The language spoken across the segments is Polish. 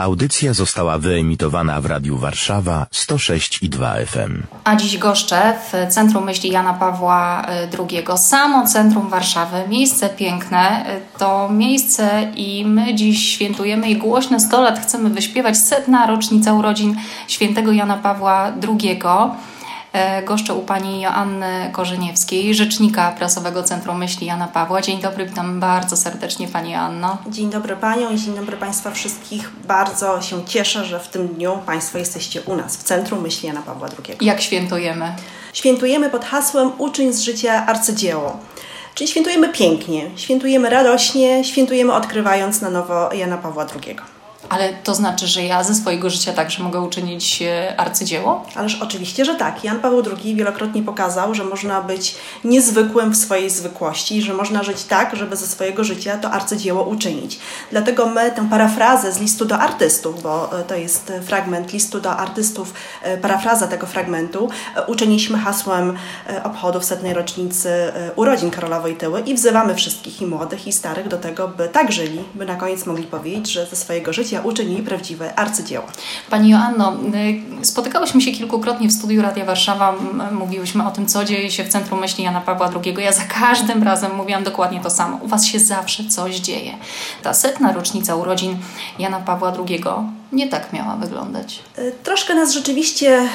Audycja została wyemitowana w Radiu Warszawa 106,2 FM. A dziś goszczę w Centrum Myśli Jana Pawła II. Samo centrum Warszawy, miejsce piękne, to miejsce i my dziś świętujemy i głośno 100 lat chcemy wyśpiewać 100. rocznica urodzin świętego Jana Pawła II. Goszczę u pani Joanny Korzeniewskiej, rzecznika prasowego Centrum Myśli Jana Pawła. Dzień dobry, witam bardzo serdecznie pani Joanno. Dzień dobry panią i dzień dobry państwa wszystkich. Bardzo się cieszę, że w tym dniu państwo jesteście u nas w Centrum Myśli Jana Pawła II. Jak świętujemy? Świętujemy pod hasłem Uczyń z życia arcydzieło. Czyli świętujemy pięknie, świętujemy radośnie, świętujemy odkrywając na nowo Jana Pawła II. Ale to znaczy, że ja ze swojego życia także mogę uczynić arcydzieło? Ależ oczywiście, że tak. Jan Paweł II wielokrotnie pokazał, że można być niezwykłym w swojej zwykłości, że można żyć tak, żeby ze swojego życia to arcydzieło uczynić. Dlatego my tę parafrazę z listu do artystów, bo to jest fragment listu do artystów, parafraza tego fragmentu, uczyniliśmy hasłem obchodów 100. rocznicy urodzin Karola Wojtyły i wzywamy wszystkich i młodych, i starych do tego, by tak żyli, by na koniec mogli powiedzieć, że ze swojego życia uczynili prawdziwe arcydzieło. Pani Joanno, spotykałyśmy się kilkukrotnie w studiu Radia Warszawa, mówiłyśmy o tym, co dzieje się w Centrum Myśli Jana Pawła II. Ja za każdym razem mówiłam dokładnie to samo. U was się zawsze coś dzieje. Ta 100. rocznica urodzin Jana Pawła II nie tak miała wyglądać. Troszkę nas rzeczywiście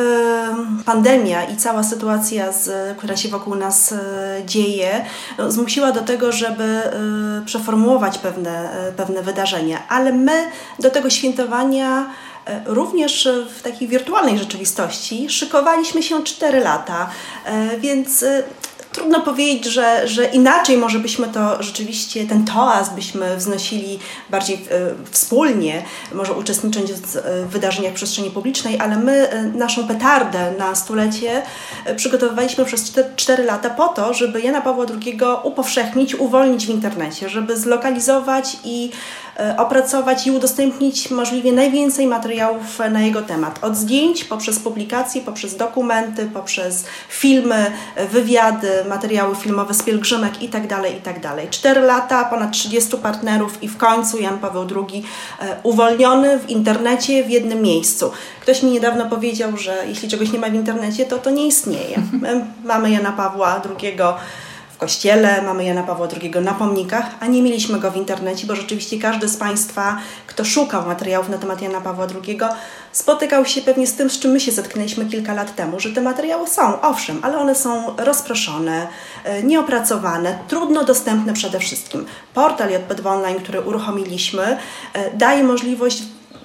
pandemia i cała sytuacja, która się wokół nas dzieje, zmusiła do tego, żeby przeformułować pewne wydarzenia, ale my do tego świętowania również w takiej wirtualnej rzeczywistości szykowaliśmy się 4 lata, więc trudno powiedzieć, że inaczej może byśmy to rzeczywiście, ten toast byśmy wznosili bardziej wspólnie, może uczestnicząc w wydarzeniach w przestrzeni publicznej, ale my naszą petardę na 100-lecie przygotowywaliśmy przez 4 lata po to, żeby Jana Pawła II upowszechnić, uwolnić w internecie, żeby zlokalizować i opracować i udostępnić możliwie najwięcej materiałów na jego temat. Od zdjęć, poprzez publikacje, poprzez dokumenty, poprzez filmy, wywiady, materiały filmowe z pielgrzymek itd. 4 lata, ponad 30 partnerów i w końcu Jan Paweł II uwolniony w internecie w jednym miejscu. Ktoś mi niedawno powiedział, że jeśli czegoś nie ma w internecie, to nie istnieje. My mamy Jana Pawła II w kościele, mamy Jana Pawła II na pomnikach, a nie mieliśmy go w internecie, bo rzeczywiście każdy z państwa, kto szukał materiałów na temat Jana Pawła II, spotykał się pewnie z tym, z czym my się zetknęliśmy kilka lat temu, że te materiały są, owszem, ale one są rozproszone, nieopracowane, trudno dostępne przede wszystkim. Portal JPDW Online, który uruchomiliśmy, daje możliwość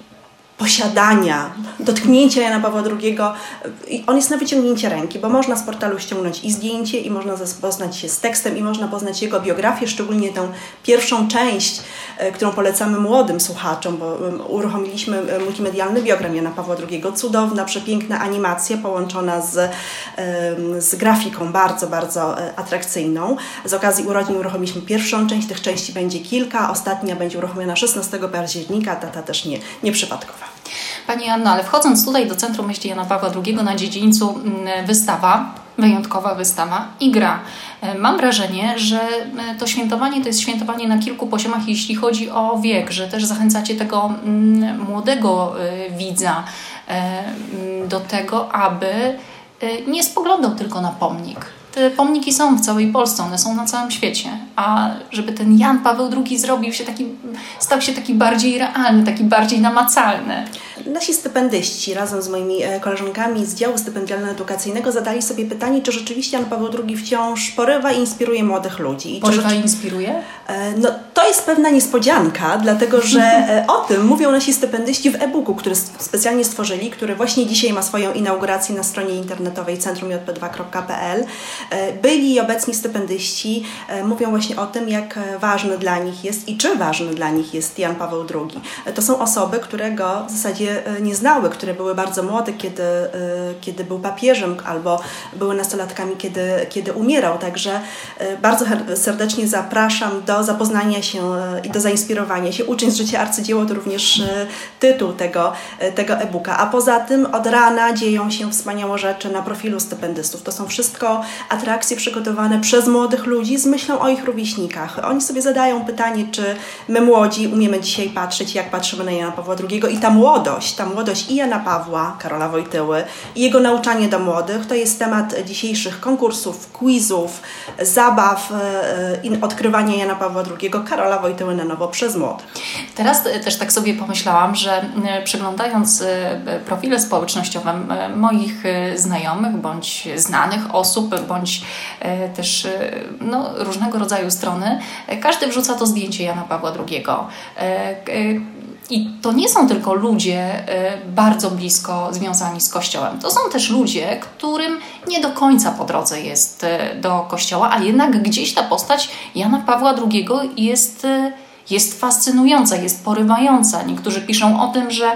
posiadania, dotknięcia Jana Pawła II. On jest na wyciągnięcie ręki, bo można z portalu ściągnąć i zdjęcie, i można zapoznać się z tekstem, i można poznać jego biografię, szczególnie tę pierwszą część, którą polecamy młodym słuchaczom, bo uruchomiliśmy multimedialny biogram Jana Pawła II. Cudowna, przepiękna animacja połączona z grafiką bardzo, bardzo atrakcyjną. Z okazji urodzin uruchomiliśmy pierwszą część, tych części będzie kilka, ostatnia będzie uruchomiona 16 października, data też nieprzypadkowa. Pani Anno, ale wchodząc tutaj do Centrum Myśli Jana Pawła II na dziedzińcu wystawa, wyjątkowa wystawa i gra. Mam wrażenie, że to świętowanie to jest świętowanie na kilku poziomach, jeśli chodzi o wiek, że też zachęcacie tego młodego widza do tego, aby nie spoglądał tylko na pomnik. Te pomniki są w całej Polsce, one są na całym świecie, a żeby ten Jan Paweł II stał się taki bardziej realny, taki bardziej namacalny. Nasi stypendyści razem z moimi koleżankami z działu stypendialno-edukacyjnego zadali sobie pytanie, czy rzeczywiście Jan Paweł II wciąż porywa i inspiruje młodych ludzi. Porywa i inspiruje? No, to jest pewna niespodzianka, dlatego że o tym mówią nasi stypendyści w e-booku, który specjalnie stworzyli, który właśnie dzisiaj ma swoją inaugurację na stronie internetowej centrumjp2.pl. Byli i obecni stypendyści mówią właśnie o tym, jak ważny dla nich jest i czy ważny dla nich jest Jan Paweł II. To są osoby, które go w zasadzie nie znały, które były bardzo młode, kiedy był papieżem, albo były nastolatkami, kiedy umierał. Także bardzo serdecznie zapraszam do zapoznania się i do zainspirowania się. Uczeń z życia arcydzieło to również tytuł tego e-booka. A poza tym od rana dzieją się wspaniałe rzeczy na profilu stypendystów. To są wszystko atrakcje przygotowane przez młodych ludzi z myślą o ich rówieśnikach. Oni sobie zadają pytanie, czy my młodzi umiemy dzisiaj patrzeć, jak patrzymy na Jana Pawła II i ta młodość i Jana Pawła, Karola Wojtyły i jego nauczanie do młodych, to jest temat dzisiejszych konkursów, quizów, zabaw i odkrywania Jana Pawła II, Karola Wojtyły na nowo przez młodych. Teraz też tak sobie pomyślałam, że przeglądając profile społecznościowe moich znajomych bądź znanych osób, bądź też różnego rodzaju strony, każdy wrzuca to zdjęcie Jana Pawła II. I to nie są tylko ludzie bardzo blisko związani z Kościołem. To są też ludzie, którym nie do końca po drodze jest do Kościoła, ale jednak gdzieś ta postać Jana Pawła II jest fascynująca, jest porywająca. Niektórzy piszą o tym, że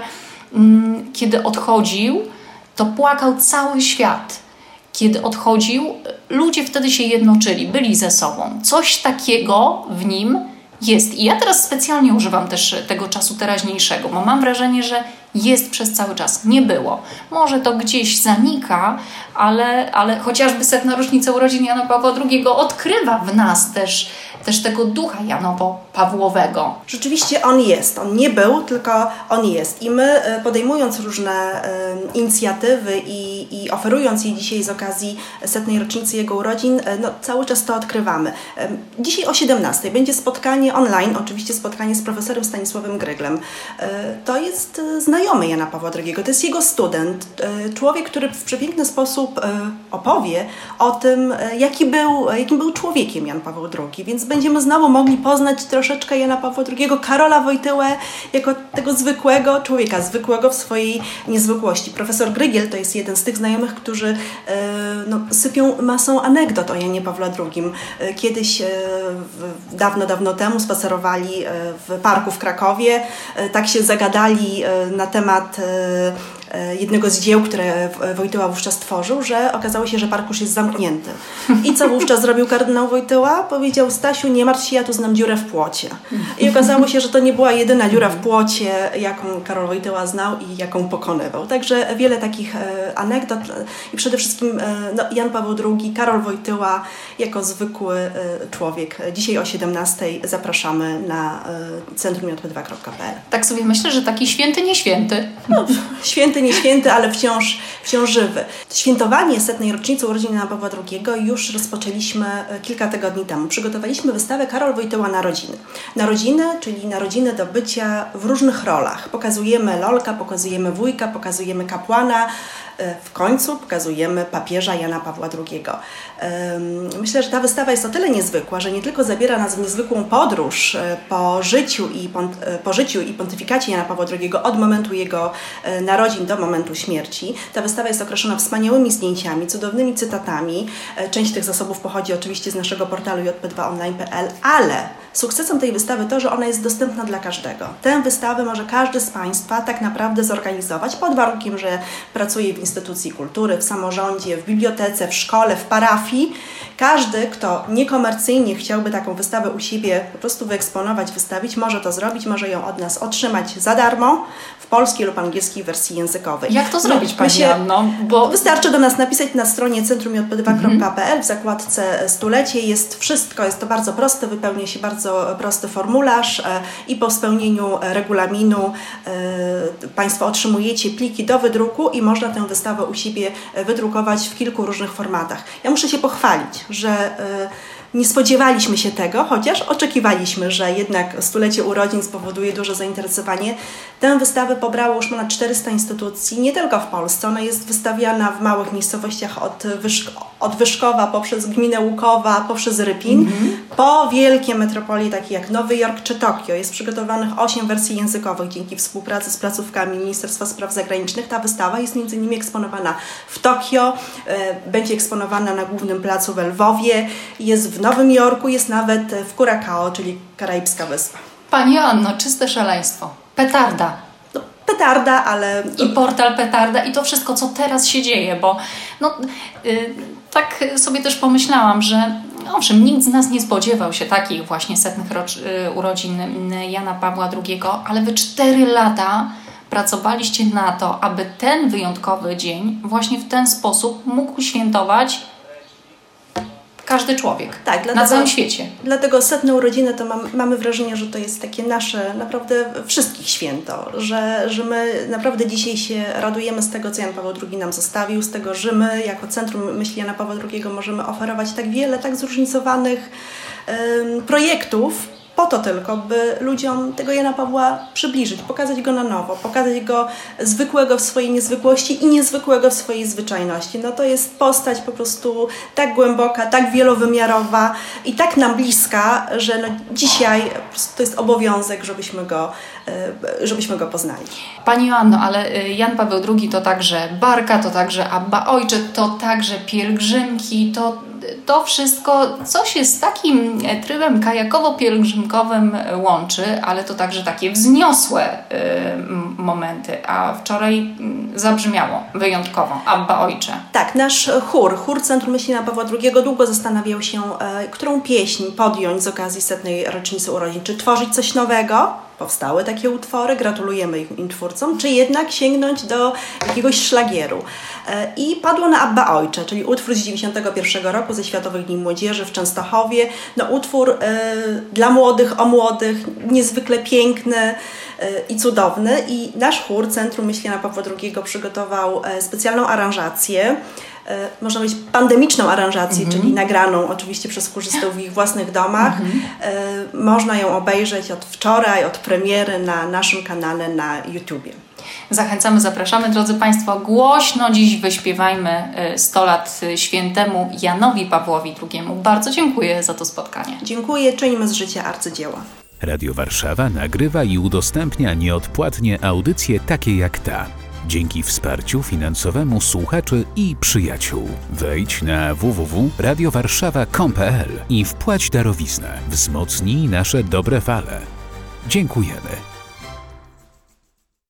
kiedy odchodził, to płakał cały świat. Kiedy odchodził, ludzie wtedy się jednoczyli, byli ze sobą. Coś takiego w nim jest. I ja teraz specjalnie używam też tego czasu teraźniejszego, bo mam wrażenie, że jest przez cały czas. Nie było. Może to gdzieś zanika, ale chociażby 100. rocznica urodzin Jana Pawła II odkrywa w nas też tego ducha Janowo-Pawłowego. Rzeczywiście on jest. On nie był, tylko on jest. I my podejmując różne inicjatywy i oferując je dzisiaj z okazji 100. rocznicy jego urodzin, cały czas to odkrywamy. Dzisiaj o 17:00 będzie spotkanie online, oczywiście spotkanie z profesorem Stanisławem Gryglem. To jest znajomy Jana Pawła II, to jest jego student, człowiek, który w przepiękny sposób opowie o tym, jakim był człowiekiem Jan Paweł II, więc będziemy znowu mogli poznać troszeczkę Jana Pawła II, Karola Wojtyłę, jako tego zwykłego człowieka, zwykłego w swojej niezwykłości. Profesor Grygiel to jest jeden z tych znajomych, którzy sypią masą anegdot o Janie Pawle II. Kiedyś, dawno temu spacerowali w parku w Krakowie, tak się zagadali na temat jednego z dzieł, które Wojtyła wówczas tworzył, że okazało się, że park już jest zamknięty. I co wówczas zrobił kardynał Wojtyła? Powiedział: Stasiu, nie martw się, ja tu znam dziurę w płocie. I okazało się, że to nie była jedyna dziura w płocie, jaką Karol Wojtyła znał i jaką pokonywał. Także wiele takich anegdot i przede wszystkim Jan Paweł II, Karol Wojtyła jako zwykły człowiek. Dzisiaj o 17:00 zapraszamy na centrum jp2.pl. Tak sobie myślę, że taki święty, nie święty. Święty, nie święty, ale wciąż żywy. Świętowanie 100. rocznicy urodzin Jana Pawła II już rozpoczęliśmy kilka tygodni temu. Przygotowaliśmy wystawę Karol Wojtyła Narodziny. Czyli narodziny do bycia w różnych rolach. Pokazujemy lolka, pokazujemy wujka, pokazujemy kapłana, w końcu pokazujemy papieża Jana Pawła II. Myślę, że ta wystawa jest o tyle niezwykła, że nie tylko zabiera nas w niezwykłą podróż po życiu i pontyfikacie Jana Pawła II od momentu jego narodzin do momentu śmierci. Ta wystawa jest okraszona wspaniałymi zdjęciami, cudownymi cytatami. Część tych zasobów pochodzi oczywiście z naszego portalu jp2online.pl, ale sukcesem tej wystawy to, że ona jest dostępna dla każdego. Tę wystawę może każdy z Państwa tak naprawdę zorganizować pod warunkiem, że pracuje w instytucji kultury, w samorządzie, w bibliotece, w szkole, w parafii. Każdy, kto niekomercyjnie chciałby taką wystawę u siebie po prostu wyeksponować, wystawić, może to zrobić, może ją od nas otrzymać za darmo w polskiej lub angielskiej wersji językowej. Jak to zrobić, Pani Anno? Bo wystarczy do nas napisać na stronie centrum jp2.pl w zakładce stulecie. Jest wszystko, jest to bardzo proste, wypełnia się bardzo prosty formularz i po spełnieniu regulaminu Państwo otrzymujecie pliki do wydruku i można tę wystawę u siebie wydrukować w kilku różnych formatach. Ja muszę się pochwalić, że nie spodziewaliśmy się tego, chociaż oczekiwaliśmy, że jednak stulecie urodzin spowoduje duże zainteresowanie. Tę wystawę pobrało już ponad 400 instytucji, nie tylko w Polsce. Ona jest wystawiana w małych miejscowościach od Wyszkowa, poprzez gminę Łukowa, poprzez Rypin, po wielkie metropolie takie jak Nowy Jork czy Tokio. Jest przygotowanych 8 wersji językowych dzięki współpracy z placówkami Ministerstwa Spraw Zagranicznych. Ta wystawa jest między innymi eksponowana w Tokio, będzie eksponowana na głównym placu w Lwowie, jest w Nowym Jorku, jest nawet w Curacao, czyli karaibska wyspa. Pani Anno, czyste szaleństwo. Petarda. petarda, ale... I portal petarda i to wszystko, co teraz się dzieje, bo tak sobie też pomyślałam, że owszem, nikt z nas nie spodziewał się takich właśnie setnych urodzin Jana Pawła II, ale wy 4 lata pracowaliście na to, aby ten wyjątkowy dzień właśnie w ten sposób mógł świętować każdy człowiek na całym świecie. Dlatego 100. urodziny to mamy wrażenie, że to jest takie nasze naprawdę wszystkich święto, że my naprawdę dzisiaj się radujemy z tego, co Jan Paweł II nam zostawił, z tego, że my jako Centrum Myśli Jana Pawła II możemy oferować tak wiele, tak zróżnicowanych projektów, po to tylko, by ludziom tego Jana Pawła przybliżyć, pokazać go na nowo, pokazać go zwykłego w swojej niezwykłości i niezwykłego w swojej zwyczajności. No to jest postać po prostu tak głęboka, tak wielowymiarowa i tak nam bliska, że no dzisiaj po prostu to jest obowiązek, żebyśmy go poznali. Pani Joanno, ale Jan Paweł II to także barka, to także Abba Ojcze, to także pielgrzymki, to wszystko, co się z takim trybem kajakowo-pielgrzymkowym łączy, ale to także takie wzniosłe momenty, a wczoraj zabrzmiało wyjątkowo Abba Ojcze. Tak, nasz chór Centrum Myśli Jana Pawła II długo zastanawiał się, którą pieśń podjąć z okazji 100. rocznicy urodzin. Czy tworzyć coś nowego? Powstały takie utwory, gratulujemy im twórcom, czy jednak sięgnąć do jakiegoś szlagieru. I padło na Abba Ojcze, czyli utwór z 91 roku ze Światowych Dni Młodzieży w Częstochowie. No, utwór dla młodych, o młodych, niezwykle piękny i cudowny. I nasz chór Centrum Myśli Jana Pawła II przygotował specjalną aranżację, można powiedzieć pandemiczną aranżację, czyli nagraną oczywiście przez chórzystów w ich własnych domach. Można ją obejrzeć od wczoraj, od premiery na naszym kanale na YouTubie. Zachęcamy, zapraszamy, drodzy Państwo, głośno dziś wyśpiewajmy 100 lat świętemu Janowi Pawłowi II. Bardzo dziękuję za to spotkanie. Dziękuję, czynimy z życia arcydzieła. Radio Warszawa nagrywa i udostępnia nieodpłatnie audycje takie jak ta. Dzięki wsparciu finansowemu słuchaczy i przyjaciół. Wejdź na www.radiowarszawa.com.pl i wpłać darowiznę. Wzmocnij nasze dobre fale. Dziękujemy.